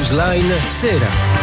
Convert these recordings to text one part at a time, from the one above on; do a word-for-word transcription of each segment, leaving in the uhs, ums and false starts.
Newsline Sera.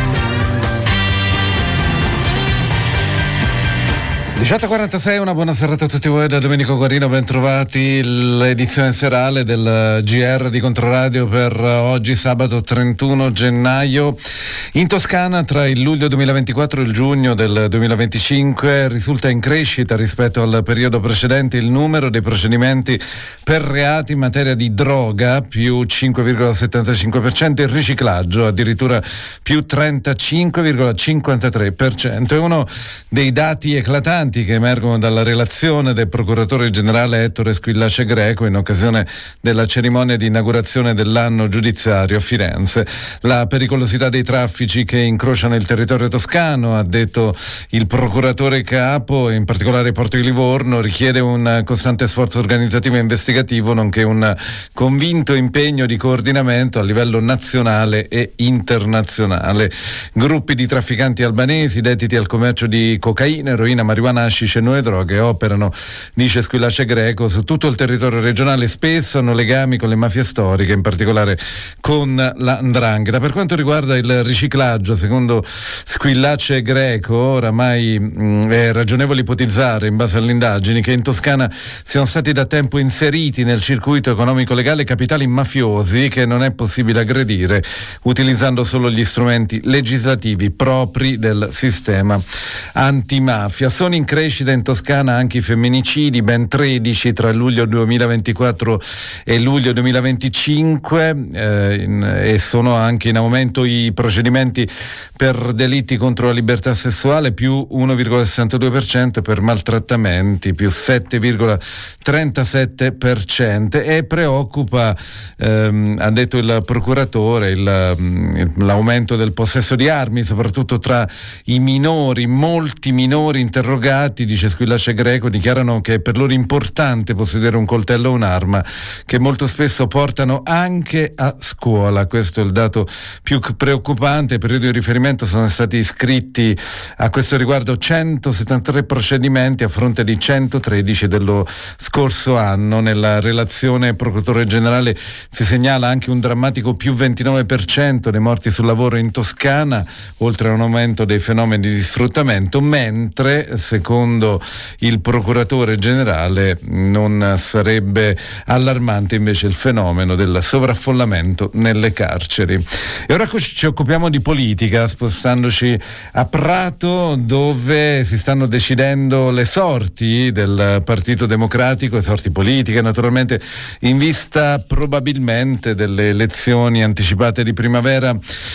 diciotto e quarantasei, una buona serata a tutti voi da Domenico Guarino, ben trovati. L'edizione serale del G R di Controradio per oggi, sabato trentuno gennaio. In Toscana, tra il luglio duemilaventiquattro e il giugno del duemilaventicinque, risulta in crescita rispetto al periodo precedente il numero dei procedimenti per reati in materia di droga, più cinque virgola settantacinque per cento, e il riciclaggio addirittura più trentacinque virgola cinquantatré per cento. È uno dei dati eclatanti che emergono dalla relazione del procuratore generale Ettore Squillace Greco in occasione della cerimonia di inaugurazione dell'anno giudiziario a Firenze. La pericolosità dei traffici che incrociano il territorio toscano, ha detto il procuratore capo, in particolare Porto di Livorno, richiede un costante sforzo organizzativo e investigativo, nonché un convinto impegno di coordinamento a livello nazionale e internazionale. Gruppi di trafficanti albanesi dediti al commercio di cocaina, eroina, marijuana, hashish e nuove droghe operano, dice Squillace Greco, su tutto il territorio regionale. Spesso hanno legami con le mafie storiche, in particolare con la 'ndrangheta. Per quanto riguarda il riciclaggio, secondo Squillace Greco, oramai mh, è ragionevole ipotizzare, in base alle indagini, che in Toscana siano stati da tempo inseriti nel circuito economico legale capitali mafiosi che non è possibile aggredire utilizzando solo gli strumenti legislativi propri del sistema antimafia. Sono in crescita in Toscana anche i femminicidi, ben tredici tra luglio duemilaventiquattro e luglio duemilaventicinque, eh, in, e sono anche in aumento i procedimenti per delitti contro la libertà sessuale, più uno virgola sessantadue per cento, per maltrattamenti più sette virgola trentasette per cento, e preoccupa, ehm, ha detto il procuratore, il, l'aumento del possesso di armi, soprattutto tra i minori. Molti minori interrogati, dice Squillace Greco, dichiarano che è per loro importante possedere un coltello o un'arma che molto spesso portano anche a scuola. Questo è il dato più preoccupante. Per periodo di riferimento sono stati iscritti a questo riguardo centosettantatré procedimenti a fronte di centotredici dello scorso anno. Nella relazione procuratore generale si segnala anche un drammatico più ventinove per cento dei morti sul lavoro in Toscana, oltre a un aumento dei fenomeni di sfruttamento, mentre secondo il procuratore generale non sarebbe allarmante invece il fenomeno del sovraffollamento nelle carceri. E ora ci occupiamo di politica, spostandoci a Prato, dove si stanno decidendo le sorti del Partito Democratico, le sorti politiche naturalmente, in vista probabilmente delle elezioni anticipate di primavera.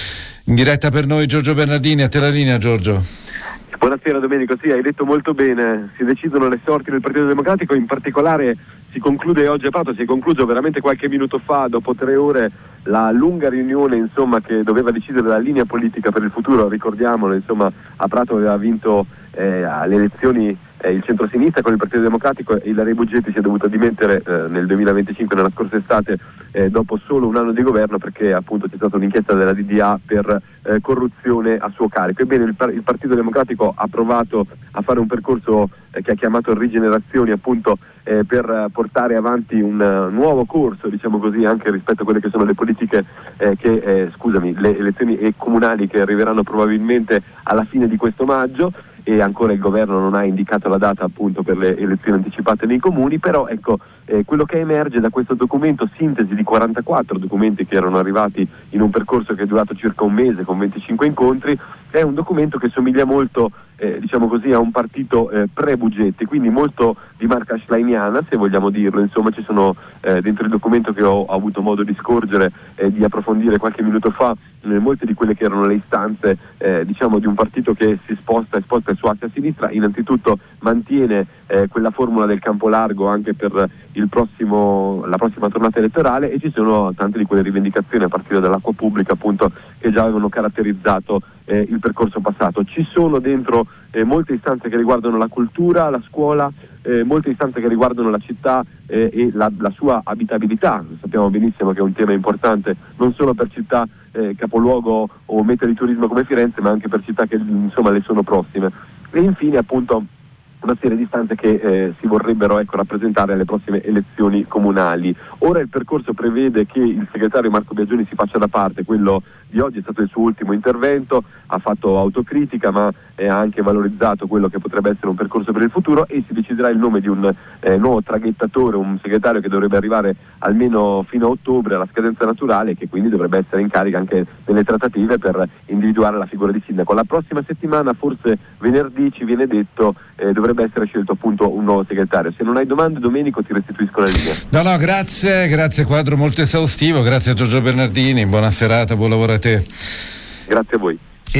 In diretta per noi Giorgio Bernardini, a te la linea, Giorgio. Buonasera Domenico, sì, hai detto molto bene, si decidono le sorti del Partito Democratico, in particolare si conclude oggi a Prato, si è concluso veramente qualche minuto fa, dopo tre ore, la lunga riunione insomma che doveva decidere la linea politica per il futuro. Ricordiamolo, insomma, a Prato aveva vinto eh, alle elezioni eh, il centro-sinistra con il Partito Democratico, e Ilaria Buggetti si è dovuta dimettere eh, nel duemilaventicinque, nella scorsa estate, eh, dopo solo un anno di governo, perché appunto c'è stata un'inchiesta della D D A per eh, corruzione a suo carico. Ebbene, il, il Partito Democratico ha provato a fare un percorso eh, che ha chiamato rigenerazioni, appunto eh, per eh, portare avanti un uh, nuovo corso, diciamo così, anche rispetto a quelle che sono le politiche eh, che, eh, scusami, le elezioni eh, comunali che arriveranno probabilmente alla fine di questo maggio, e ancora il governo non ha indicato la data appunto per le elezioni anticipate nei comuni. Però ecco, eh, quello che emerge da questo documento, sintesi di quarantaquattro documenti che erano arrivati in un percorso che è durato circa un mese con venticinque incontri, è un documento che somiglia molto eh, diciamo così a un partito eh, pre-Buggetti, quindi molto di marca schleiniana, se vogliamo dirlo. Insomma, ci sono eh, dentro il documento, che ho, ho avuto modo di scorgere e eh, di approfondire qualche minuto fa, eh, molte di quelle che erano le istanze eh, diciamo di un partito che si sposta e sposta il suo asse a sinistra. Innanzitutto mantiene eh, quella formula del campo largo anche per il prossimo, la prossima tornata elettorale, e ci sono tante di quelle rivendicazioni, a partire dall'acqua pubblica appunto, che già avevano caratterizzato eh, il percorso passato. Ci sono dentro eh, molte istanze che riguardano la cultura, la scuola, eh, molte istanze che riguardano la città eh, e la, la sua abitabilità. Sappiamo benissimo che è un tema importante non solo per città eh, capoluogo o meta di turismo come Firenze, ma anche per città che insomma le sono prossime. E infine appunto una serie di istanze che eh, si vorrebbero ecco, rappresentare alle prossime elezioni comunali. Ora il percorso prevede che il segretario Marco Biagioni si faccia da parte, quello di oggi è stato il suo ultimo intervento, ha fatto autocritica ma eh, ha anche valorizzato quello che potrebbe essere un percorso per il futuro, e si deciderà il nome di un eh, nuovo traghettatore, un segretario che dovrebbe arrivare almeno fino a ottobre alla scadenza naturale e che quindi dovrebbe essere in carica anche nelle trattative per individuare la figura di sindaco. La prossima settimana, forse venerdì, ci viene detto eh, dovrebbe essere scelto appunto un nuovo segretario. Se non hai domande, Domenico, ti restituisco la linea. No, no, grazie, grazie, quadro molto esaustivo, grazie a Giorgio Bernardini, buona serata, buon lavoro a te. Grazie a voi.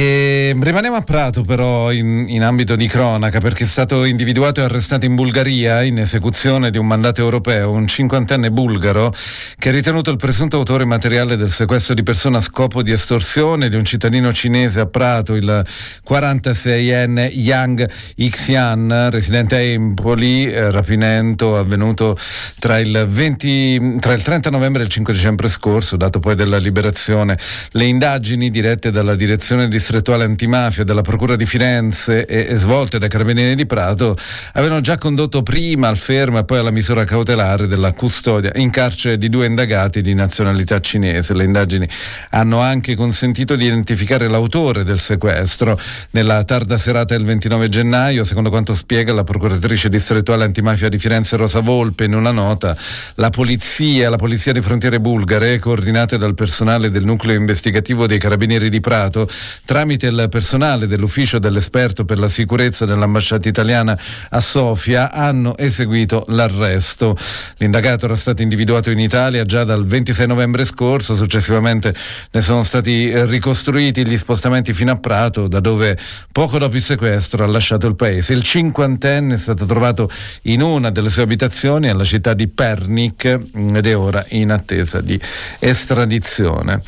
E rimaniamo a Prato però in, in ambito di cronaca, perché è stato individuato e arrestato in Bulgaria in esecuzione di un mandato europeo un cinquantenne bulgaro che è ritenuto il presunto autore materiale del sequestro di persona a scopo di estorsione di un cittadino cinese a Prato, il quarantaseienne Yang Xian, residente a Empoli, eh, rapimento avvenuto tra il venti, tra il trenta novembre e il cinque dicembre scorso, dato poi della liberazione. Le indagini dirette dalla direzione di distrettuale antimafia della Procura di Firenze e, e svolte dai Carabinieri di Prato avevano già condotto prima al fermo e poi alla misura cautelare della custodia in carcere di due indagati di nazionalità cinese. Le indagini hanno anche consentito di identificare l'autore del sequestro. Nella tarda serata del ventinove gennaio, secondo quanto spiega la procuratrice distrettuale antimafia di Firenze Rosa Volpe in una nota, la polizia, la polizia di frontiere bulgare, coordinate dal personale del nucleo investigativo dei Carabinieri di Prato, tramite il personale dell'ufficio dell'esperto per la sicurezza dell'ambasciata italiana a Sofia, hanno eseguito l'arresto. L'indagato era stato individuato in Italia già dal ventisei novembre scorso, successivamente ne sono stati ricostruiti gli spostamenti fino a Prato, da dove poco dopo il sequestro ha lasciato il paese. Il cinquantenne è stato trovato in una delle sue abitazioni alla città di Pernik ed è ora in attesa di estradizione.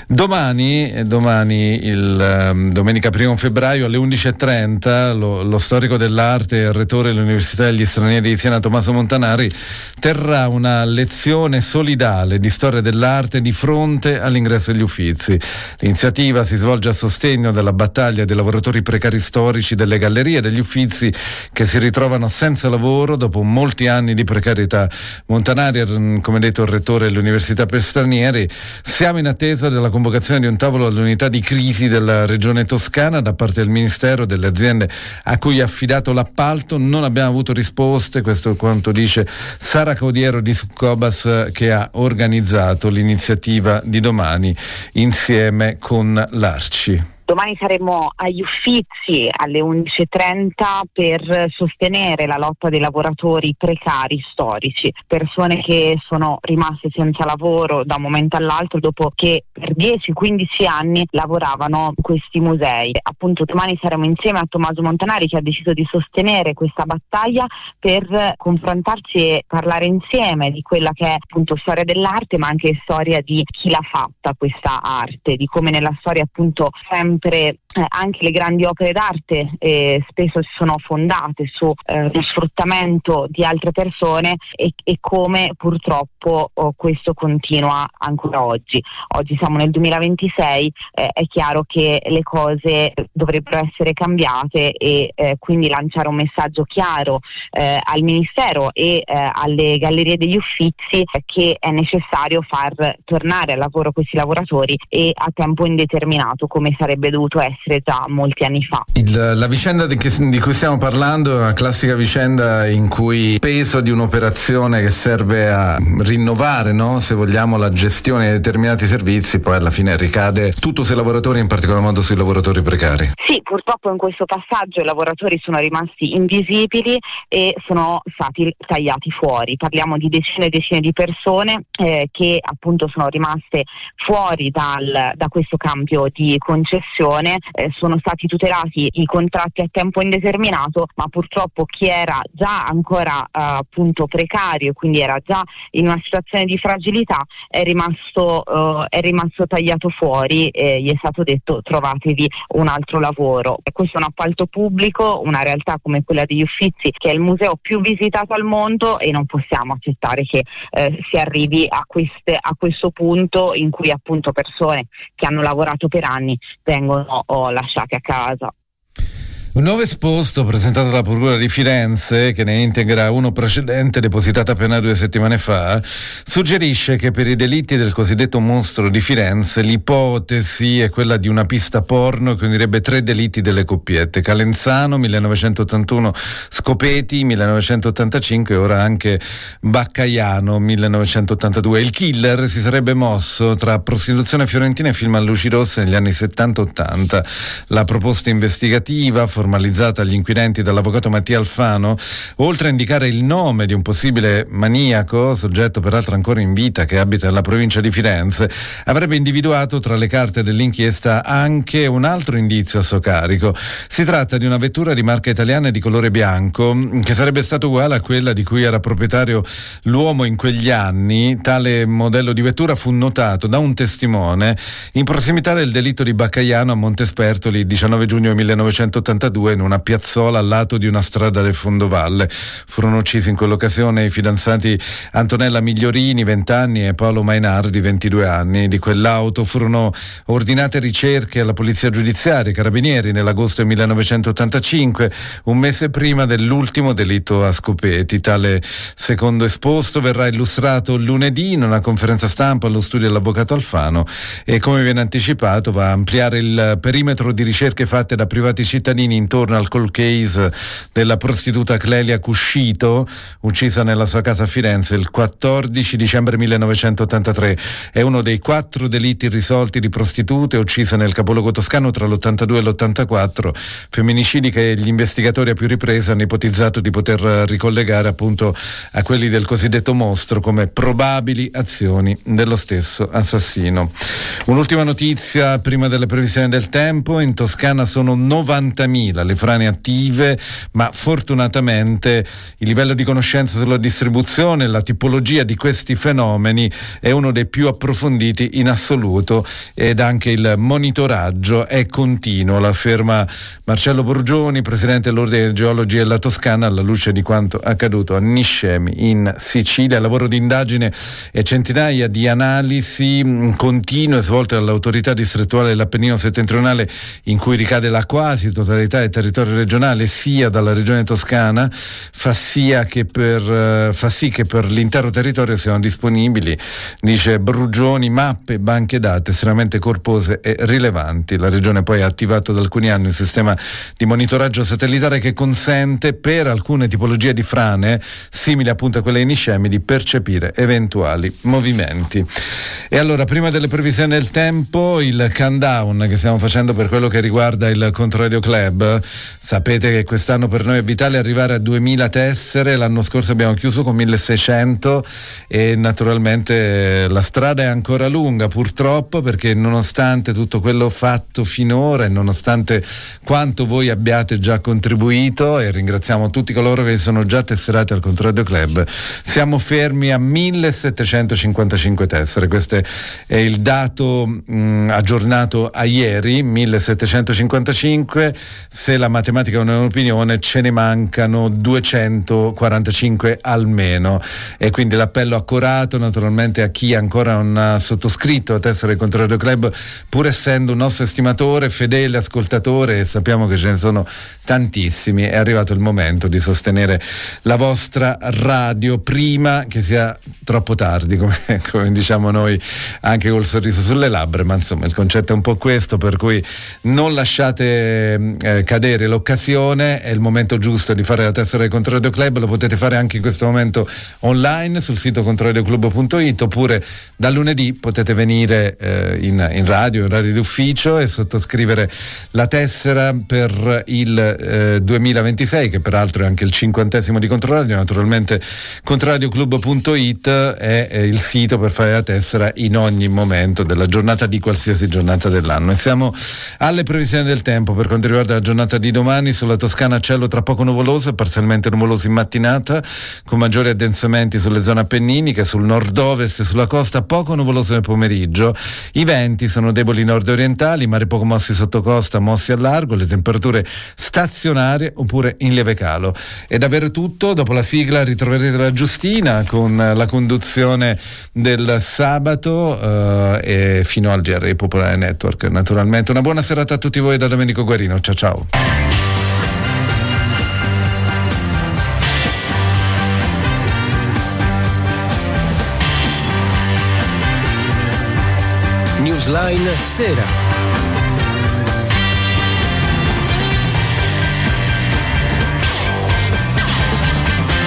Domani, domani il domenica primo febbraio alle undici e trenta lo, lo storico dell'arte e rettore dell'Università degli Stranieri di Siena Tommaso Montanari terrà una lezione solidale di storia dell'arte di fronte all'ingresso agli Uffizi. L'iniziativa si svolge a sostegno della battaglia dei lavoratori precari storici delle gallerie e degli Uffizi che si ritrovano senza lavoro dopo molti anni di precarietà. Montanari, come detto, il rettore dell'Università per Stranieri. Siamo in attesa della convocazione di un tavolo all'unità di crisi della Regione Toscana da parte del Ministero, delle aziende a cui è affidato l'appalto. Non abbiamo avuto risposte, questo è quanto dice Sara Caudiero di Succobas, che ha organizzato l'iniziativa di domani insieme con l'Arci. Domani saremo agli Uffizi alle undici e trenta per sostenere la lotta dei lavoratori precari storici, persone che sono rimaste senza lavoro da un momento all'altro dopo che per dieci quindici anni lavoravano in questi musei. Appunto domani saremo insieme a Tommaso Montanari, che ha deciso di sostenere questa battaglia per confrontarci e parlare insieme di quella che è appunto storia dell'arte, ma anche storia di chi l'ha fatta questa arte, di come nella storia appunto sempre Eh, anche le grandi opere d'arte eh, spesso si sono fondate su eh, lo sfruttamento di altre persone e, e come purtroppo oh, questo continua ancora oggi. Oggi siamo nel duemilaventisei, eh, è chiaro che le cose dovrebbero essere cambiate e eh, quindi lanciare un messaggio chiaro eh, al Ministero e eh, alle gallerie degli Uffizi eh, che è necessario far tornare al lavoro questi lavoratori e a tempo indeterminato, come sarebbe dovuto essere già molti anni fa. Il, la vicenda di, che, di cui stiamo parlando è una classica vicenda in cui il peso di un'operazione che serve a rinnovare, no, se vogliamo, la gestione di determinati servizi poi alla fine ricade tutto sui lavoratori, in particolar modo sui lavoratori precari. Sì, purtroppo in questo passaggio i lavoratori sono rimasti invisibili e sono stati tagliati fuori. Parliamo di decine e decine di persone eh, che appunto sono rimaste fuori dal, da questo cambio di concessione. Eh, sono stati tutelati i contratti a tempo indeterminato, ma purtroppo chi era già ancora eh, appunto precario e quindi era già in una situazione di fragilità è rimasto, eh, è rimasto tagliato fuori e gli è stato detto trovatevi un altro lavoro. E questo è un appalto pubblico, una realtà come quella degli Uffizi che è il museo più visitato al mondo e non possiamo accettare che eh, si arrivi a, queste, a questo punto in cui appunto persone che hanno lavorato per anni vengono oh, lasciate a casa. Un nuovo esposto presentato dalla Procura di Firenze, che ne integra uno precedente depositato appena due settimane fa, suggerisce che per i delitti del cosiddetto mostro di Firenze l'ipotesi è quella di una pista porno che unirebbe tre delitti delle coppiette: Calenzano millenovecentottantuno, Scopeti millenovecentottantacinque e ora anche Baccaiano millenovecentottantadue. Il killer si sarebbe mosso tra prostituzione fiorentina e film a luci rosse negli anni settanta ottanta. La proposta investigativa, formalizzata agli inquirenti dall'avvocato Mattia Alfano, oltre a indicare il nome di un possibile maniaco, soggetto peraltro ancora in vita che abita nella provincia di Firenze, avrebbe individuato tra le carte dell'inchiesta anche un altro indizio a suo carico. Si tratta di una vettura di marca italiana e di colore bianco che sarebbe stata uguale a quella di cui era proprietario l'uomo in quegli anni. Tale modello di vettura fu notato da un testimone in prossimità del delitto di Baccaiano a Montespertoli il diciannove giugno millenovecentottantadue in una piazzola al lato di una strada del fondovalle. Furono uccisi in quell'occasione i fidanzati Antonella Migliorini, venti anni, e Paolo Mainardi, ventidue anni. Di quell'auto furono ordinate ricerche alla polizia giudiziaria e carabinieri nell'agosto del millenovecentottantacinque, un mese prima dell'ultimo delitto a Scopeti. Tale secondo esposto verrà illustrato lunedì in una conferenza stampa allo studio dell'avvocato Alfano e, come viene anticipato, va a ampliare il perimetro di ricerche fatte da privati cittadini intorno al cold case della prostituta Clelia Cuscito, uccisa nella sua casa a Firenze il quattordici dicembre millenovecentottantatré. È uno dei quattro delitti irrisolti di prostitute uccise nel capoluogo toscano tra l'ottantadue e l'ottantaquattro, femminicidi che gli investigatori a più riprese hanno ipotizzato di poter ricollegare appunto a quelli del cosiddetto mostro come probabili azioni dello stesso assassino. Un'ultima notizia prima delle previsioni del tempo: in Toscana sono novantamila le frane attive, ma fortunatamente il livello di conoscenza sulla distribuzione e la tipologia di questi fenomeni è uno dei più approfonditi in assoluto, ed anche il monitoraggio è continuo, lo afferma Marcello Borgioni, presidente dell'Ordine dei Geologi della Toscana, alla luce di quanto accaduto a Niscemi in Sicilia. Lavoro di indagine e centinaia di analisi continue svolte dall'autorità distrettuale dell'Appennino settentrionale, in cui ricade la quasi totalità del territorio regionale, sia dalla regione toscana, fa sia che per fa sì che per l'intero territorio siano disponibili, dice Brugioni, mappe, banche dati estremamente corpose e rilevanti. La regione poi ha attivato da alcuni anni un sistema di monitoraggio satellitare che consente, per alcune tipologie di frane simili appunto a quelle in Niscemi, di percepire eventuali movimenti. E allora, prima delle previsioni del tempo, il countdown che stiamo facendo per quello che riguarda il Controradio Club. Sapete che quest'anno per noi è vitale arrivare a duemila tessere. L'anno scorso abbiamo chiuso con milleseicento e naturalmente la strada è ancora lunga, purtroppo, perché nonostante tutto quello fatto finora e nonostante quanto voi abbiate già contribuito, e ringraziamo tutti coloro che sono già tesserati al Controradio Club, siamo fermi a millesettecentocinquantacinque tessere. Questo è il dato mh, aggiornato a ieri, millesettecentocinquantacinque. Se la matematica è un'opinione, ce ne mancano duecentoquarantacinque almeno, e quindi l'appello accorato naturalmente a chi ancora non ha sottoscritto la tessera del Controradio Club, pur essendo un nostro estimatore, fedele ascoltatore, e sappiamo che ce ne sono tantissimi. È arrivato il momento di sostenere la vostra radio prima che sia troppo tardi, come, come diciamo noi, anche col sorriso sulle labbra, ma insomma il concetto è un po' questo, per cui non lasciate eh, cadere l'occasione. È il momento giusto di fare la tessera del Controradio Club. Lo potete fare anche in questo momento online sul sito controradioclub punto it, oppure da lunedì potete venire eh, in, in radio, in radio d'ufficio, e sottoscrivere la tessera per il eh, duemilaventisei, che peraltro è anche il cinquantesimo di Controradio. Naturalmente controradioclub punto it è, è il sito per fare la tessera in ogni momento della giornata, di qualsiasi giornata dell'anno. E siamo alle previsioni del tempo. Per quanto riguarda la giornata di domani, sulla Toscana cielo tra poco nuvoloso e parzialmente nuvoloso in mattinata, con maggiori addensamenti sulle zone appenniniche, sul nord-ovest e sulla costa poco nuvoloso nel pomeriggio. I venti sono deboli nord-orientali, mare poco mossi sotto costa, mossi al largo, le temperature stazionarie oppure in lieve calo. È davvero tutto. Dopo la sigla ritroverete la Giustina con la conduzione del sabato eh, e fino al G R I Popolare Network. Naturalmente una buona serata a tutti voi da Domenico Guarino. Ciao ciao. Newsline Sera.